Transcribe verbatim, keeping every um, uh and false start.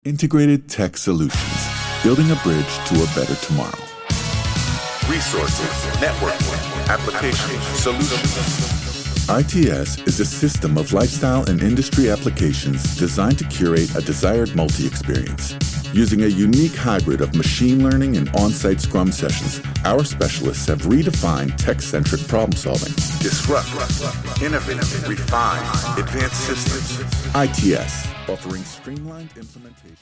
Integrated Tech Solutions, building a bridge to a better tomorrow. Resources, networking, applications, solutions. I T S is a system of lifestyle and industry applications designed to curate a desired multi-experience. Using a unique hybrid of machine learning and on-site Scrum sessions, our specialists have redefined tech-centric problem-solving. Disrupt, innovate, refine, advanced systems. I T S, offering streamlined implementation.